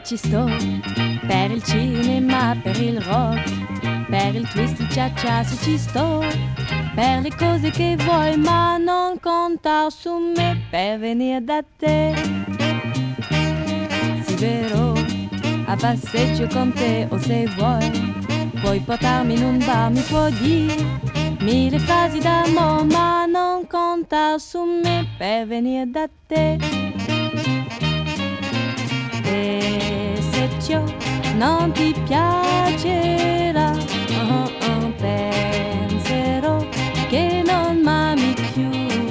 Se ci sto per il cinema, per il rock, per il twist, il cha-cha, se ci sto per le cose che vuoi, ma non contar su me per venire da te. Sì, vero, a passeggio con te, o se vuoi puoi portarmi in un bar, mi puoi dire mille frasi d'amore, ma non contar su me per venire da te. E se ciò non ti piacerà, penserò che non m'ami più,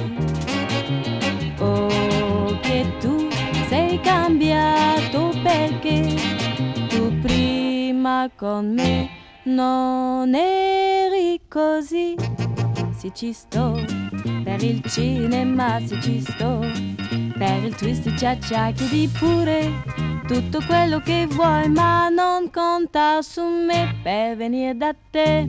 o che tu sei cambiato perché tu prima con me non eri così. Se ci sto per il cinema, se ci sto per il twist, il cha-cha, chiedi pure tutto quello che vuoi, ma non contar su me per venire da te.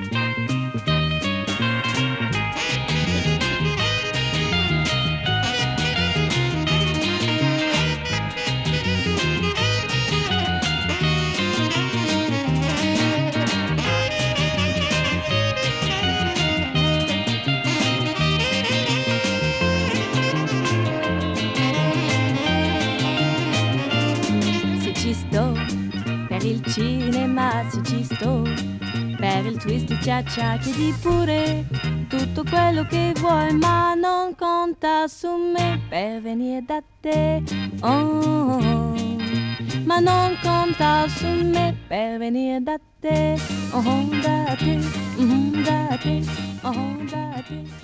Ci sto per il cinema, se ci sto per il twist, il cha-cha, chiedi pure tutto quello che vuoi, ma non conta su me per venire da te. Oh, ma non conta su me per venire da te. Oh, da te, da te, oh, da te.